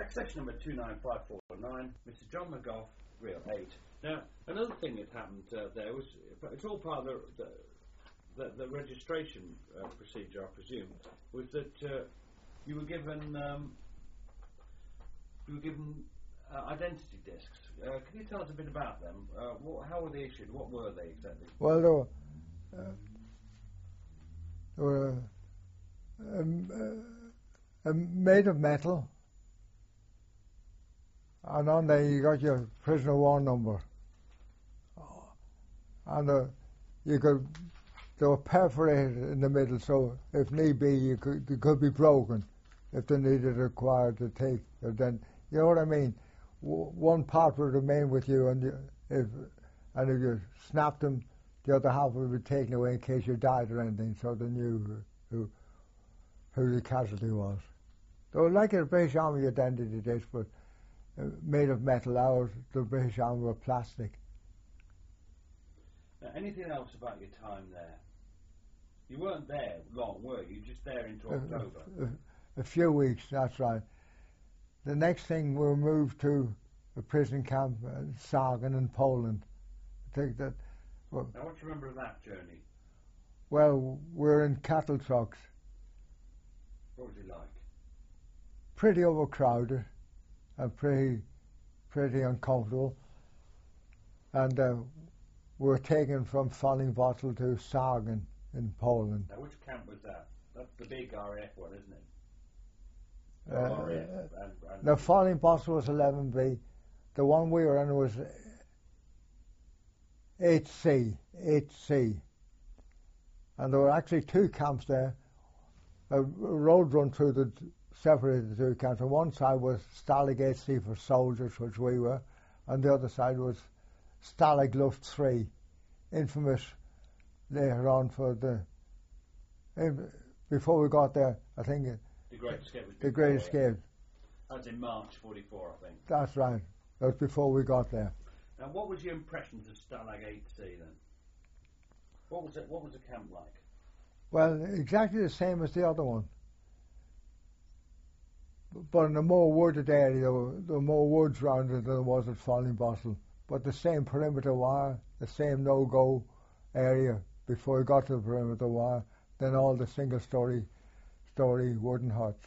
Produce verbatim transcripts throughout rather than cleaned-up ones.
Accession number two nine five four nine, Mister John McGough, real eight. Now, another thing that happened uh, there was, it's all part of the, the, the, the registration uh, procedure, I presume, was that uh, you were given um, you were given uh, identity discs. Uh, can you tell us a bit about them? Uh, what, how were they issued? What were they exactly? Well, they were, uh, they were uh, um, uh, made of metal, and on there you got your prisoner war number, and uh, you could, they were perforated in the middle, so if need be, you could, they could be broken if they needed required to take. Then you know what I mean. W- one part would remain with you, and you, if and if you snapped them, the other half would be taken away in case you died or anything, so they knew who who the casualty was. They were like a British Army identity disc, but uh, made of metal. Ours, the British Army, were plastic. Now, anything else about your time there? You weren't there long, were you? Just there into October? A, a, a few weeks, that's right. The next thing, we were moved to a prison camp in Sargen in Poland. I think that. Well, now, what do you remember of that journey? Well, we were in cattle trucks. What was it like? Pretty overcrowded and pretty, pretty uncomfortable. And uh, we were taken from Fallingbottle to Sargen in Poland. Now, which camp was that? That's the big R A F one, isn't it? Uh, R A F and, and the Fallingbottle was eleven B. The one we were in was eight C, eight C. And there were actually two camps there. A road run through the separated the two camps. On one side was Stalag eight C for soldiers, which we were, and the other side was Stalag Luft three, infamous later on for the. Before we got there, I think. The Great Escape was The Great Escape. That was in March forty-four, I think. That's right. That was before we got there. Now, what was your impressions of Stalag eight C then? What was it? What was the camp like? Well, exactly the same as the other one, but in a more wooded area. There were, there were more woods around it than there was at Fallingbottle. But the same perimeter wire, the same no-go area before we got to the perimeter wire. Then all the single-story, story wooden huts.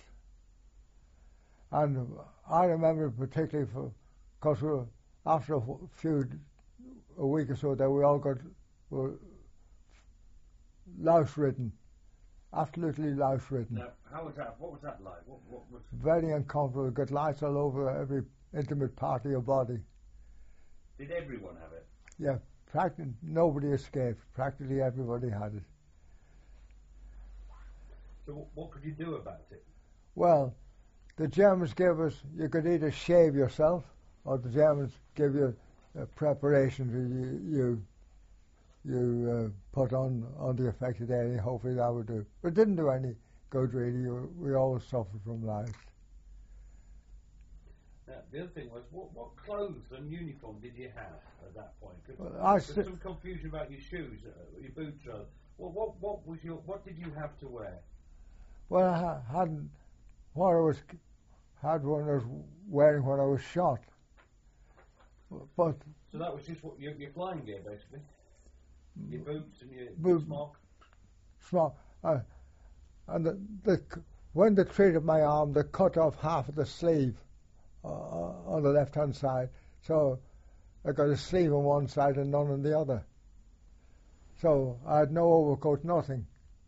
And I remember particularly for, because we were, after a few, a week or so, that we all got were louse-ridden, absolutely louse-ridden. Now, how was that? What was that like? What, what was Very uncomfortable. Got lice all over every intimate part of your body. Did everyone have it? Yeah, practically nobody escaped. Practically everybody had it. So w- what could you do about it? Well, the Germans gave us, you could either shave yourself, or the Germans give you a preparation that you you, you uh, put on, on the affected area. Hopefully that would do. But it didn't do any good really. We always suffered from lice. Now, the other thing was, what, what clothes and uniform did you have at that point? Well, There I was st- some confusion about your shoes, uh, your boots. Uh, well, what what was your what did you have to wear? Well, I ha- hadn't what I was had when I was wearing when I was shot. But So that was just what your, your flying gear, basically. Your boots and your Boot- smock. small, uh, and the, the c- when they treated my arm, they cut off half of the sleeve uh, on the left-hand side. So I got a sleeve on one side and none on the other. So I had no overcoat, nothing.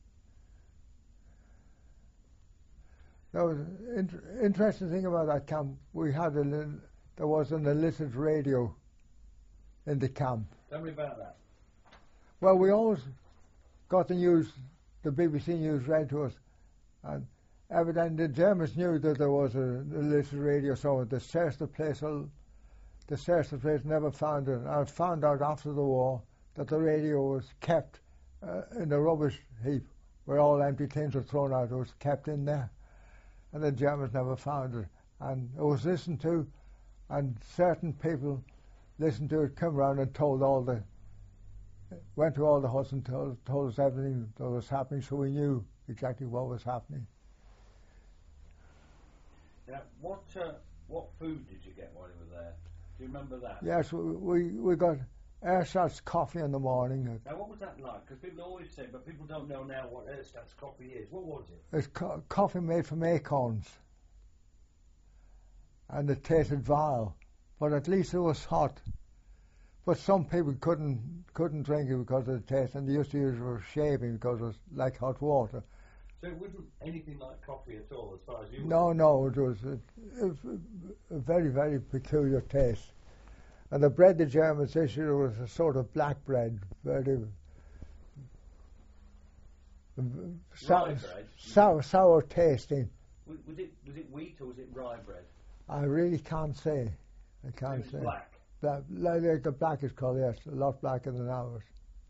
There was an inter- interesting thing about that camp. We had a little, there was an illicit radio in the camp. Tell me about that. Well, we always got the news, the B B C news read to us, and evidently the Germans knew that there was an illicit radio, so they searched the place. All, they searched the place, never found it. I found out after the war that the radio was kept uh, in a rubbish heap where all empty tins were thrown out. It was kept in there, and the Germans never found it. And it was listened to, and certain people listened to it, come around and told all the, went to all the huts and told, told us everything that was happening, so we knew exactly what was happening. Now, what uh, what food did you get while you were there? Do you remember that? Yes, we we, we got Ersatz coffee in the morning. Now, what was that like? Because people always say, but people don't know now what Ersatz coffee is. What was it? It's co- coffee made from acorns. And it tasted vile, but at least it was hot. But some people couldn't couldn't drink it because of the taste, and they used to use it for shaving because it was like hot water. So it wasn't anything like coffee at all, as far as you No, were no, it was, a, it was a very, very peculiar taste. And the bread the Germans issued was a sort of black bread, very sour, Rye bread? sour, sour tasting. Was was it was it wheat or was it rye bread? I really can't say. I It can't was say. black. Black, like like the blackest colour, yes, a lot blacker than ours.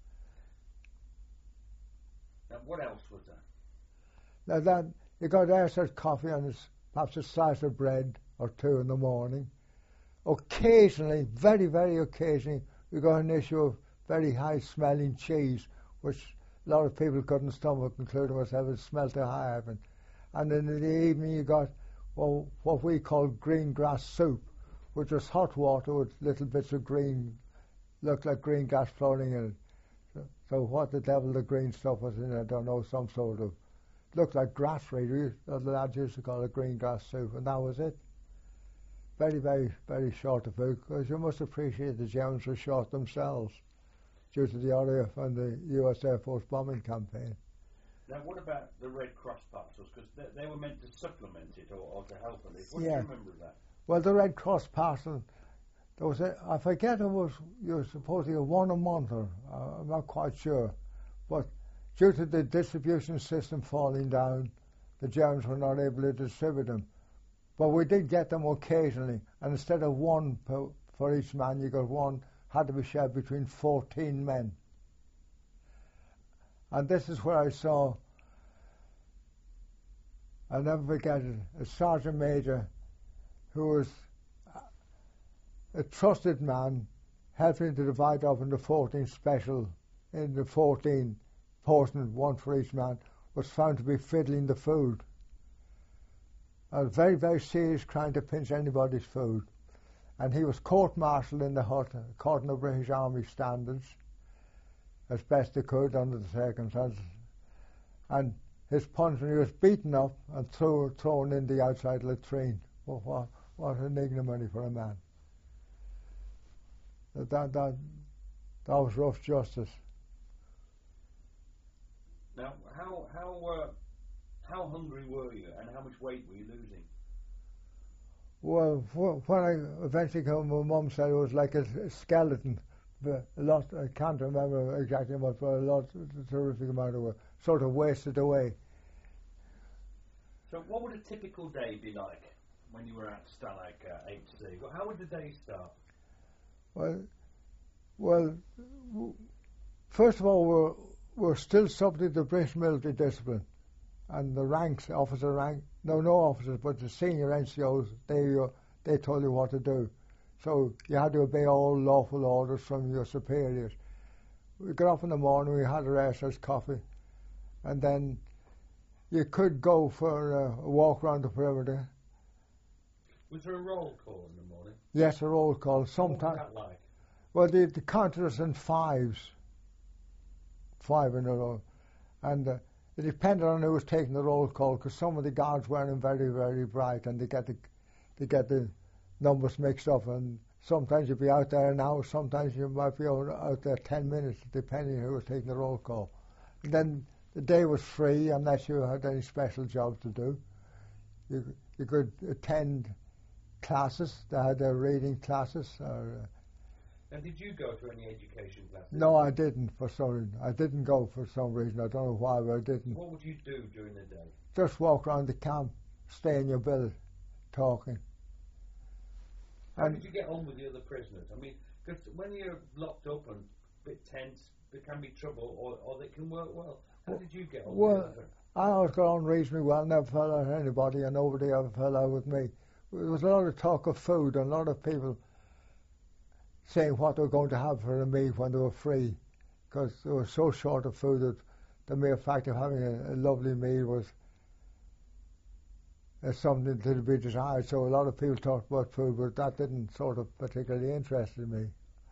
Now, what else was there? Now that you got Ersatz coffee and it's perhaps a slice of bread or two in the morning. Occasionally, very, very occasionally, we got an issue of very high-smelling cheese, which a lot of people couldn't stomach, including myself. It smelled too high. And, and then in the evening, you got well, what we call green grass soup, which was hot water with little bits of green, looked like green grass floating in it. So, so what the devil the green stuff was in it, I don't know, some sort of, looked like grass really. The lads used to call it green grass soup, and that was it. Very, very, very short of food, because you must appreciate the Germans were short themselves due to the R A F and the U S Air Force bombing campaign. Now, what about the Red Cross parcels? Because they, they were meant to supplement it or, or to help on it. What Yeah. do you remember of that? Well, the Red Cross parcel, there was a, I forget it was, you were supposedly a one a month, or uh, I'm not quite sure, but due to the distribution system falling down, the Germans were not able to distribute them. But we did get them occasionally, and instead of one per, for each man, you got one, had to be shared between fourteen men. And this is where I saw, I'll never forget it, a sergeant major who was a trusted man, helping to divide up into fourteen special, in the fourteen portion, one for each man, was found to be fiddling the food. A very, very serious crime to pinch anybody's food. And he was court-martialed in the hut, according to British Army standards, as best he could under the circumstances. And his punishment, he was beaten up and throw, thrown in the outside latrine. Well, what, what an ignominy for a man. That, that, that, that was rough justice. Now, how how uh, how hungry were you, and how much weight were you losing? Well, wh- when I eventually came, my mum said it was like a, a skeleton. But a lot, I can't remember exactly what, but a lot, a terrific amount of work, sort of wasted away. So, what would a typical day be like when you were at Stalag uh, H C? Well, how would the day start? Well, well, w- first of all, we're we're still subject to British military discipline, and the ranks, officer rank, no, no officers, but the senior N C Os, they uh, they told you what to do. So you had to obey all lawful orders from your superiors. We got up in the morning, we had our Ersatz coffee, and then you could go for uh, a walk around the perimeter. Was there a roll call in the morning? Yes, a roll call. Sometimes. What was that like? Well, the, the counted us in fives, five in a row, and uh, it depended on who was taking the roll call, because some of the guards weren't very, very bright, and they get the they get the numbers mixed up, and sometimes you'd be out there an hour, sometimes you might be out, out there ten minutes, depending on who was taking the roll call. And then the day was free unless you had any special job to do. You you could attend classes. They had their reading classes. Or, uh, and did you go to any education classes? no, I didn't for some reason. I didn't go for some reason. I don't know why, but I didn't. What would you do during the day? Just walk around the camp, stay in your billet, talking. How And did you get on with the other prisoners? I mean, because when you're locked up and a bit tense, there can be trouble, or, or they can work well. How did you get on well, with the other? I always got on reasonably well, never fell out with anybody, and nobody ever fell out with me. There was a lot of talk of food, and a lot of people saying what they were going to have for a meal when they were free, because they were so short of food that the mere fact of having a, a lovely meal was as something to be desired. So a lot of people talked about food, but that didn't sort of particularly interest me.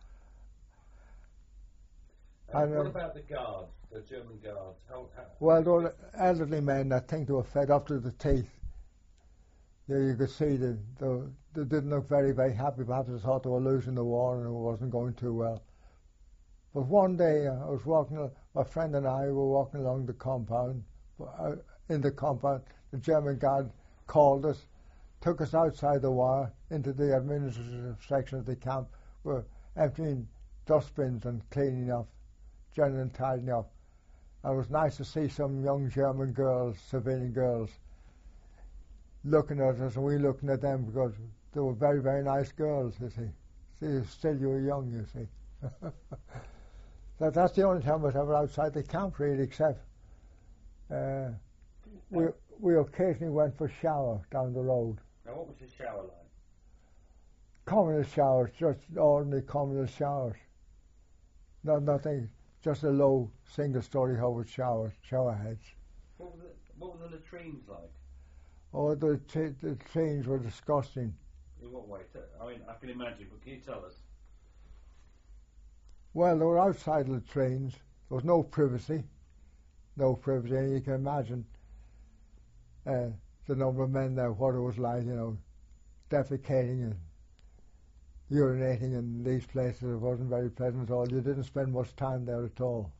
And And, what uh, about the guards, the German guards? How, how, Well, there were elderly men that think they were fed up to the teeth. Yeah, you could see that they, they didn't look very, very happy. Perhaps they thought they were losing the war and it wasn't going too well. But one day uh, I was walking, my friend and I were walking along the compound. Uh, in the compound, the German guard called us, took us outside the wire into the administrative section of the camp. We're emptying dustbins and cleaning up, generally tidying up. And it was nice to see some young German girls, civilian girls, looking at us, and we looking at them because they were very, very nice girls, you see. See, still you were young, you see. that, that's the only time I was ever outside the camp, really, except uh, we we occasionally went for a shower down the road. Now, what was the shower like? Communal showers, just ordinary communal showers. Not nothing, just a low single-story house shower, shower heads. What were the, what were the latrines like? Oh, the, t- the latrines were disgusting. In what way? I mean, I can imagine, but can you tell us? Well, they were outside latrines. There was no privacy. No privacy. And you can imagine uh, the number of men there, what it was like, you know, defecating and urinating in these places. It wasn't very pleasant at all. You didn't spend much time there at all.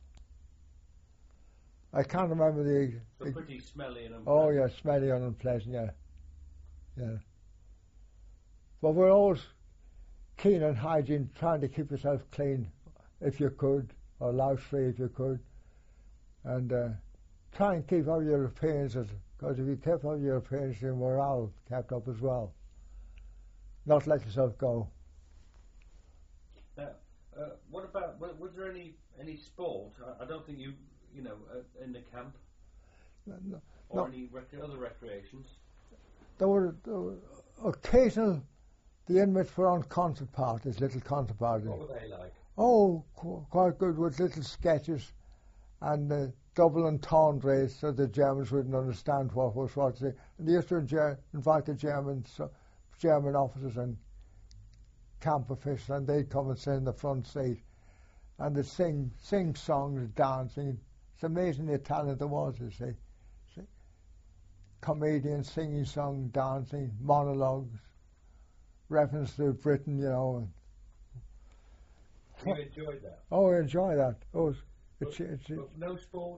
I can't remember the... So the pretty smelly and unpleasant. Oh, yeah, smelly and unpleasant, yeah. Yeah. But we're always keen on hygiene, trying to keep yourself clean if you could, or louse-free if you could. And uh, try and keep up your appearances, because if you kept up your appearances, your morale kept up as well. Not let yourself go. Now, uh, what about, was, was there any, any sport? I, I don't think you, you know, uh, in the camp, No, or no. any rec- other recreations? There were, there were occasional, the inmates were on concert parties, little concert parties. What were they like? Oh, qu- quite good with little sketches and uh, double entendres so the Germans wouldn't understand what was what to say. And they used to inja- invite the Germans, uh, German officers and camp officials, and they'd come and sit in the front seat and they'd sing, sing songs, dancing. It's amazing the talent there was, you see. see. Comedians singing songs, dancing, monologues, reference to Britain, you know. You enjoyed that? Oh, I enjoy that. It was, But, it's, it's, but no sport?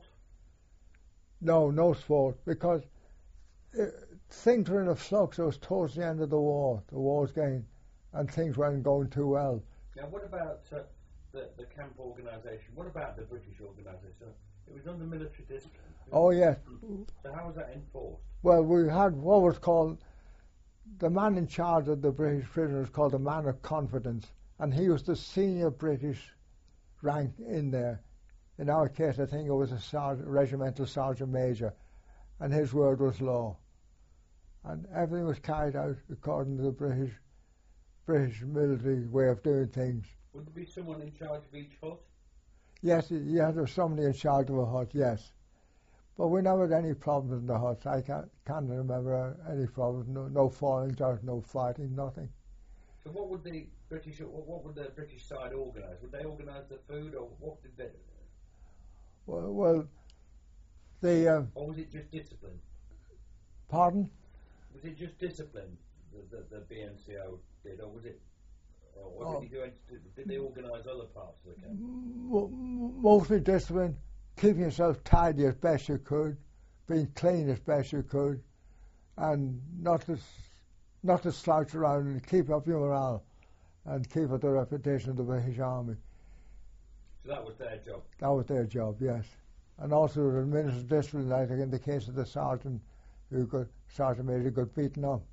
no, no sport, because uh, things were in a flux. It was towards the end of the war, the war's going, and things weren't going too well. Now, what about uh, the, the camp organisation? What about the British organisation? It was under military discipline. Oh, yes. So how was that enforced? Well, we had what was called, the man in charge of the British prisoners called the man of confidence, and he was the senior British rank in there. In our case, I think it was a sergeant, regimental sergeant major, and his word was law. And everything was carried out according to the British British military way of doing things. Would there be someone in charge of each hut? Yes, you had to have somebody in charge of a hut, yes. But we never had any problems in the huts. I can't, can't remember any problems, no, no falling out, no fighting, nothing. So what would the British, what, what would the British side organise? Would they organise the food, or what did they? Well, well the... Uh, or was it just discipline? pardon? Was it just discipline that the, the B N C O did, or was it, or Oh. did, he do, did they organise other parts of the camp? M- mostly discipline, keeping yourself tidy as best you could, being clean as best you could, and not to, s- not to slouch around and keep up your morale and keep up the reputation of the British Army. So that was their job. That was their job, yes. And also to administer discipline, like in the case of the sergeant, who got, Sergeant Major got beaten up.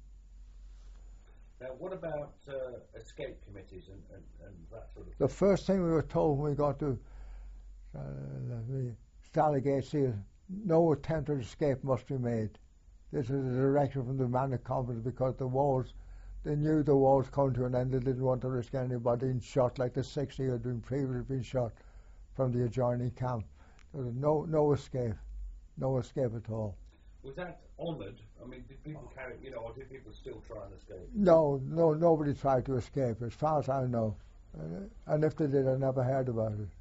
Now, what about uh, escape committees and, and, and that sort of thing? The first thing we were told when we got to uh, the Stargate is no attempted escape must be made. This is a directive from the man of confidence, because the wars, they knew the wars coming to an end. They didn't want to risk anybody being shot like the sixty who had been previously been shot from the adjoining camp. There was no no escape, no escape at all. Was that honoured? I mean, did people carry, you know, or did people still try and escape? No, no, nobody tried to escape, as far as I know. Uh, and if they did, I never heard about it.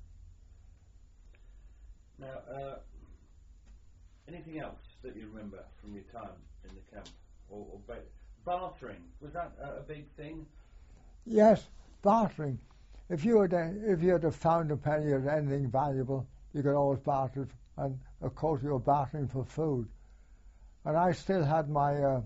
Now, uh, anything else that you remember from your time in the camp? Or, or ba- bartering, was that uh, a big thing? Yes, bartering. If you had uh, if you had found a penny or anything valuable, you could always barter it, and of course you were bartering for food. And I still had my uh,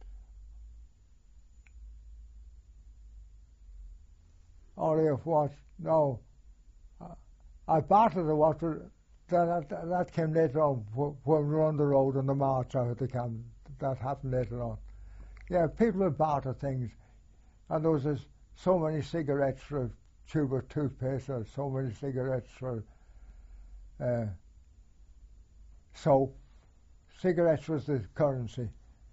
only of what? No, uh, I bartered the water. That, that that came later on when we were on the road on the march out of the camp. That happened later on. Yeah, people would barter things, and there was this, so many cigarettes for a tube of toothpaste, or so many cigarettes for uh, soap. Cigarettes was the currency.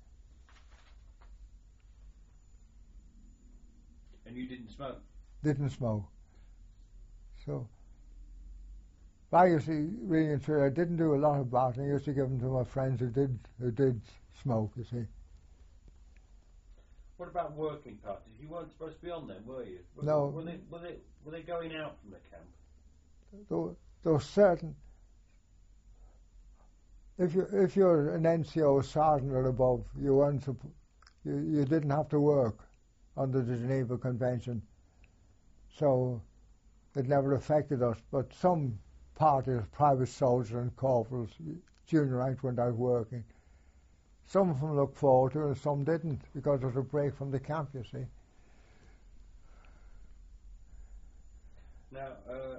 And you didn't smoke? Didn't smoke. So I used to really enjoy. I didn't do a lot of bartering. I used to give them to my friends who did who did smoke. You see. What about working parties? You weren't supposed to be on them, were you? Were, No. Were they, were they were they going out from the camp? There, there was certain. If you if you're an N C O sergeant or above, you weren't supp- you you didn't have to work under the Geneva Convention, so it never affected us. But some parties, private soldiers and corporals, junior ranks went out working. Some of them looked forward to it, and some didn't, because it was a break from the camp, you see. Now, uh,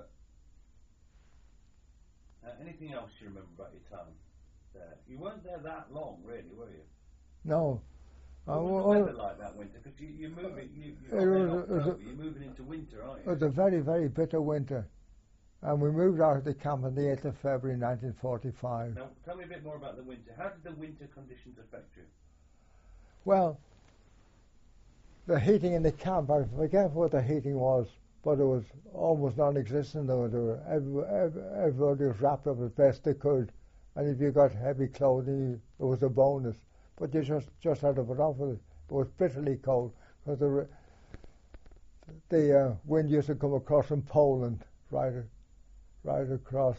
uh, anything else you remember about your time there? You weren't there that long, really, were you? No. What Uh, was well, the weather like that winter? Because you, you're moving, you, you, it you're, was- it was a- you're moving into winter, aren't it you? was a very, very bitter winter. And we moved out of the camp on the eighth of February nineteen forty-five. Now, tell me a bit more about the winter. How did the winter conditions affect you? Well, the heating in the camp, I forget what the heating was, but it was almost non-existent. There were, every, every, everybody was wrapped up as best they could, and if you got heavy clothing, it was a bonus. But you just, just had to put up with it. It was bitterly cold, because the, the uh, wind used to come across from Poland, right, right across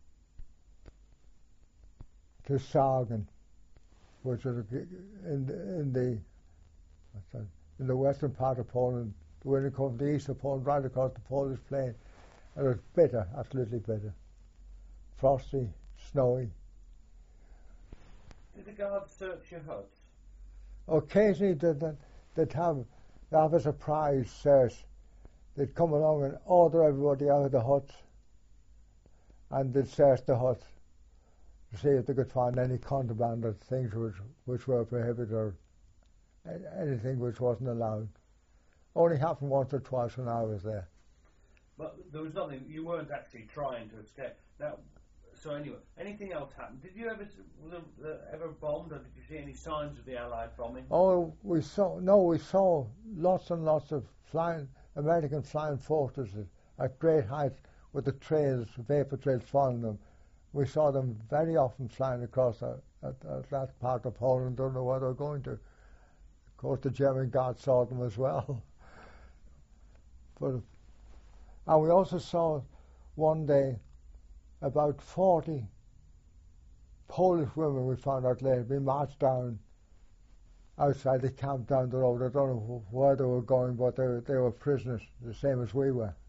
to Sargen, which was in the, in the what's that, in the western part of Poland. The wind would come from the east of Poland, right across the Polish plain, and it was bitter, absolutely bitter, frosty, snowy. Did the guards search your huts? Occasionally they'd, they'd have, they'd have a surprise search. They'd come along and order everybody out of the huts, and they'd search the huts to see if they could find any contraband or things which, which were prohibited, or anything which wasn't allowed. Only happened once or twice when I was there. But there was nothing, you weren't actually trying to escape. Now, so anyway, anything else happened? Did you ever, was there, uh, ever bombed, or did you see any signs of the Allied bombing? Oh, we saw, no, we saw lots and lots of flying, American flying fortresses at great height with the trails, vapor trails following them. We saw them very often flying across that, that, that part of Poland, don't know where they were going to. Of course, the German guards saw them as well. But, and we also saw one day about forty Polish women, we found out later, being marched down outside the camp down the road. I don't know where they were going, but they were, they were prisoners, the same as we were.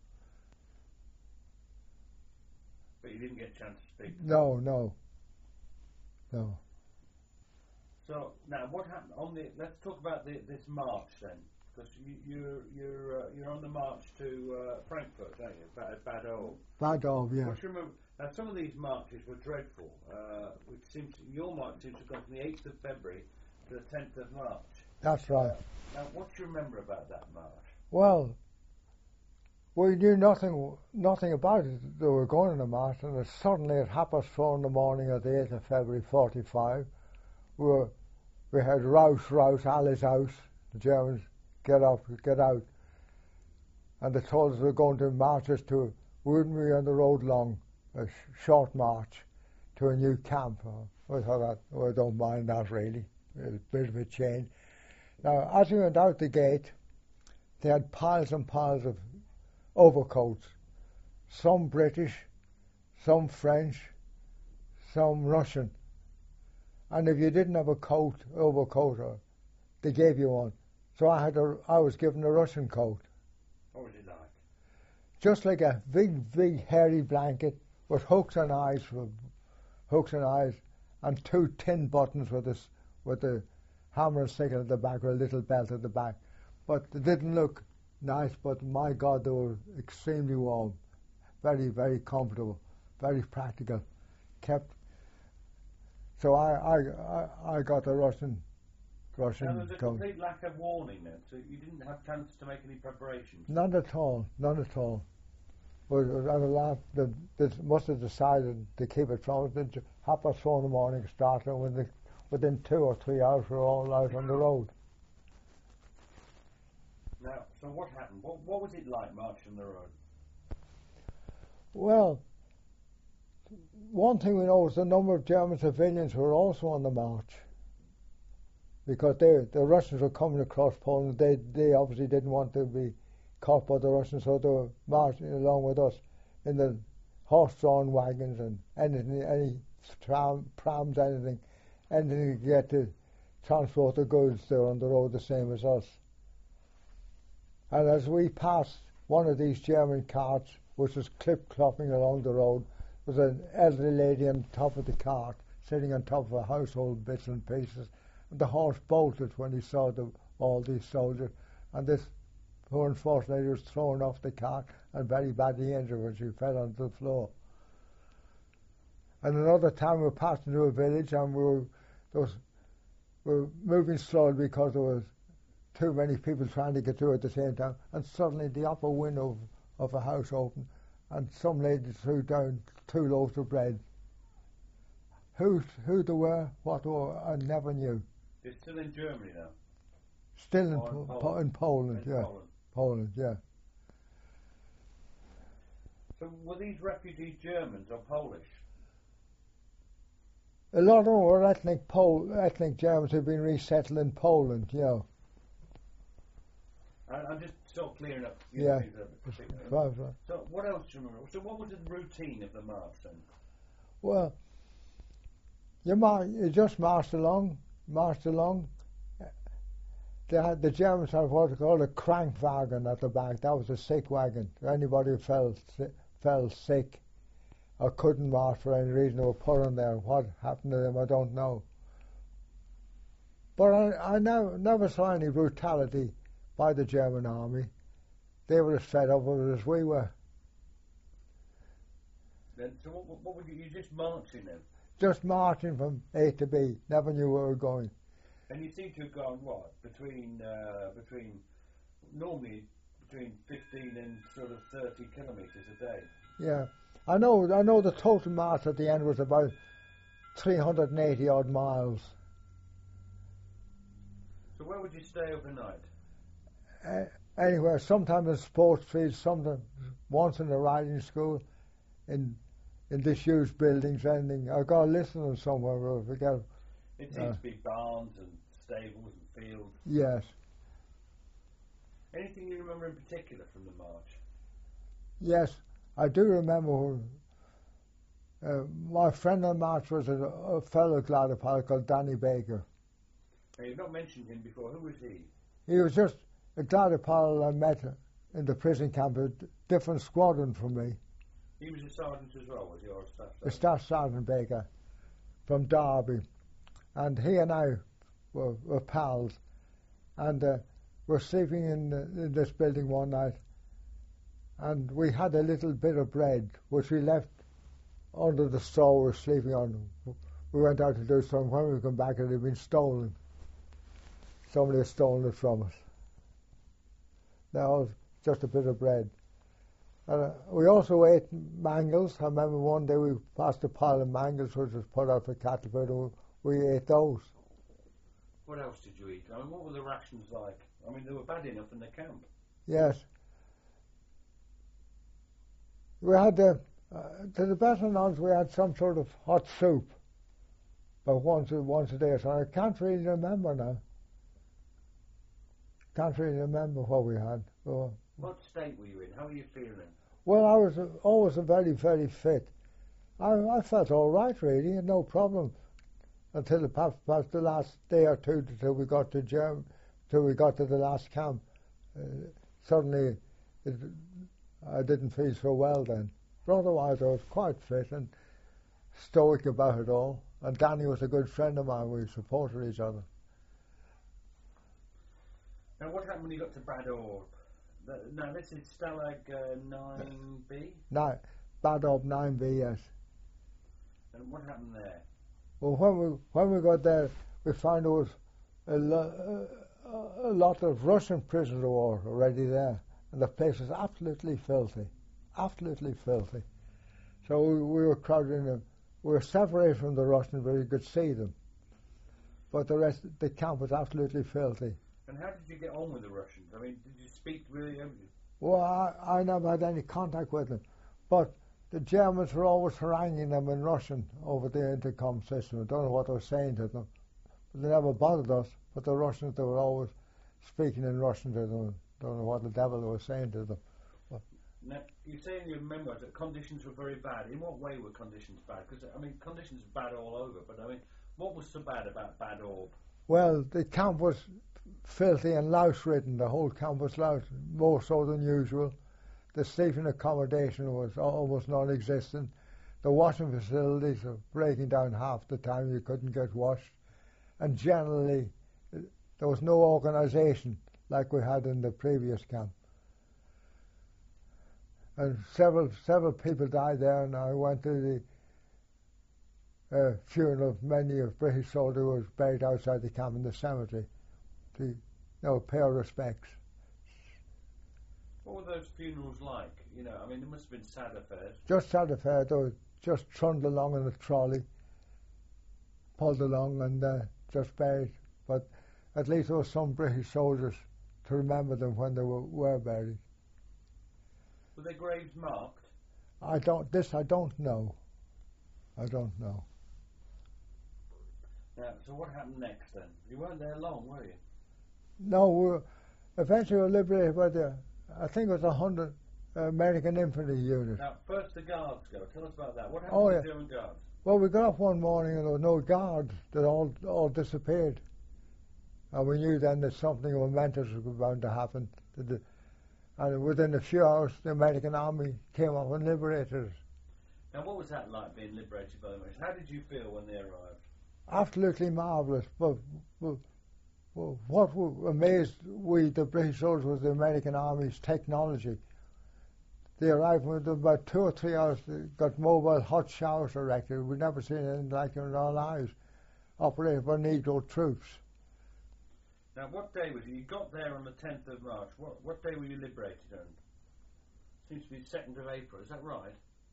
But you didn't get a chance to speak to them. No, no, no. So now, what happened on the? Let's talk about the, this march then, because you, you're you're uh, you're on the march to uh, Frankfurt, aren't you? Bad, Bad Old. Bad Dog, yeah. What you remember? Now, some of these marches were dreadful. Uh, which seems your march seems to have gone from the eighth of February to the tenth of March. That's right. Now, what do you remember about that march? Well, we knew nothing nothing about it. They were going on a march, and it suddenly at half past four in the morning of the eighth of February forty-five, we were, we had rouse, rouse, Alice house. The Germans, get up, get out. And they told us they were going to march us to, we wouldn't be on the road long, a sh- short march to a new camp, uh, I thought, that, oh, I don't mind that really. It was a bit of a change. Now, as we went out the gate, they had piles and piles of overcoats. Some British, some French, some Russian. And if you didn't have a coat, overcoat, or they gave you one. So I had a, I was given a Russian coat. What was it like? Just like a big, big hairy blanket with hooks and eyes, for hooks and eyes, and two tin buttons with this, with the hammer and sickle at the back, or a little belt at the back. But they didn't look nice, but my God, they were extremely warm, very, very comfortable, very practical. Kept. So I, I, I, I got a Russian, Russian Now, there was a coat. complete lack of warning then, so you didn't have chance to make any preparations. None at all, none at all. But at a lot, they, they must have decided to keep it from it. They half past four in the morning started, and within, within two or three hours we were all out on the road. Now, so what happened? What, what was it like marching on the road? Well, one thing we know is the number of German civilians who were also on the march, because they, the Russians were coming across Poland. They, they obviously didn't want to be caught by the Russians, so they were marching along with us in the horse-drawn wagons and anything, any tram, prams, anything, anything to get to transport the goods. They were on the road the same as us. And as we passed one of these German carts, which was clip-clopping along the road, was an elderly lady on top of the cart, sitting on top of her household bits and pieces. And the horse bolted when he saw the, all these soldiers. And this poor unfortunate lady was thrown off the cart and very badly injured when she fell onto the floor. And another time we were passing through a village, and we were, there was, we were moving slowly because there was too many people trying to get through at the same time. And suddenly the upper window of a house opened, and some lady threw down two loaves of bread. Who who they were, what they were, I never knew. They're still in Germany now? Still in, Or in po- Poland? in Poland, In yeah. Poland. Poland, yeah. So were these refugee Germans or Polish? A lot of them were ethnic Pol- ethnic Germans who'd been resettled in Poland, you know. I, I'm just sort of clearing up. You Yeah. know, things that are particular. Right, right. So what else do you remember? So what was the routine of the march then? Well, you, mar- you just marched along, marched along. They had, the Germans had what they called a Krankwagen at the back. That was a sick wagon. Anybody who fell, si- fell sick or couldn't march for any reason, they were put on there. What happened to them, I don't know. But I, I never, never saw any brutality by the German army. They were as fed up with it as we were. Then, so what, what, what were you, you just marching then? Just marching from A to B. Never knew where we were going. And you seem to have gone, what, between, uh, between, normally between fifteen and sort of thirty kilometres a day. Yeah. I know, I know the total march at the end was about three hundred eighty odd miles. So where would you stay overnight? Uh, anywhere, sometimes in sports fields, sometimes once in a riding school, in in disused buildings, anything. I've got a list of them somewhere, but I forget. It seems Uh, to be barns and stables and fields. Yes. Anything you remember in particular from the march? Yes, I do remember. Uh, my friend on march was a, a fellow Gladapal called Danny Baker. Now, you've not mentioned him before. Who was he? He was just a Gladapal I met in the prison camp, a d- different squadron from me. He was a sergeant as well, was he, or a staff The sergeant? Staff Sergeant Baker from Derby. And he and I were, were pals. And uh, we're sleeping in, the, in this building one night. And we had a little bit of bread, which we left under the straw we were sleeping on. We went out to do something. When we come back, it had been stolen. Somebody had stolen it from us. That was just a bit of bread. And, uh, we also ate mangels. I remember one day we passed a pile of mangels which was put out for cattle food, and we ate those. What else did you eat? I mean, what were the rations like? I mean, they were bad enough in the camp. Yes. We had, uh, uh, to the best of knowledge, we had some sort of hot soup. But once a, once a day, so I can't really remember now. Can't really remember what we had. So, what state were you in? How were you feeling? well, I was uh, always a very, very fit. I, I felt all right, really, and no problem until the past, past the last day or two till we got to Germ, till we got to the last camp. Uh, suddenly, it, I didn't feel so well then. But otherwise, I was quite fit and stoic about it all. And Danny was a good friend of mine. We supported each other. Now, what happened when you got to Bad Orb? The, now, this is Stalag uh, nine B? Nine, Bad Orb nine B, yes. And what happened there? Well, when we when we got there, we found there was a, lo- a, a lot of Russian prisoners of war already there, and the place was absolutely filthy, absolutely filthy. So we, we were crowded in them. We were separated from the Russians, but you could see them. But the rest, the camp was absolutely filthy. And how did you get on with the Russians? I mean, did you speak really? Well, I, I never had any contact with them, but the Germans were always haranguing them in Russian over the intercom system. I don't know what they were saying to them, but they never bothered us. But the Russians, they were always speaking in Russian to them. Don't know what the devil they were saying to them. But now, you say in your memoirs that conditions were very bad. In what way were conditions bad? Because, I mean, conditions are bad all over, but, I mean, what was so bad about Bad Orb? Well, the camp was filthy and louse-ridden. The whole camp was louse, more so than usual. The sleeping accommodation was almost non-existent. The washing facilities were breaking down half the time. You couldn't get washed. And generally, there was no organisation like we had in the previous camp. And several several people died there, and I went to the uh, funeral of many of British soldiers who was buried outside the camp in the cemetery to, you know, pay our respects. What were those funerals like? You know, I mean, there must have been sad affairs. Just sad affairs. They were just trundled along in a trolley, pulled along and uh, just buried. But at least there were some British soldiers to remember them when they were, were buried. Were their graves marked? I don't. This I don't know. I don't know. Yeah. So what happened next then? You weren't there long, were you? No. We were, eventually, we were liberated by the. I think it was a hundred American infantry unit. Now, first the guards go. Tell us about that. What happened Oh, to yeah. the German guards? Well, we got up one morning and there were no guards. They all all disappeared, and we knew then that something momentous was bound to happen. The, and within a few hours, the American army came up and liberated us. Now, what was that like, being liberated by the Americans? How did you feel when they arrived? Absolutely marvellous. But, but, but what w- amazed we, the British soldiers, was the American army's technology. They arrived within about two or three hours. They got mobile hot showers erected. We'd never seen anything like it in our lives, operated by Negro troops. Now, what day was it? You got there on the tenth of March. What what day were you liberated on? Seems to be second of April. Is that right?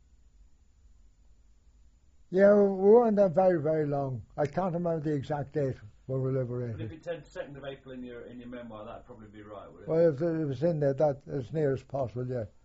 Yeah, we weren't there very, very long. I can't remember the exact date when we were But if liberated. it said second of April in your in your memoir, that'd probably be right, would it? Well, if it was in there, that as near as possible, yeah.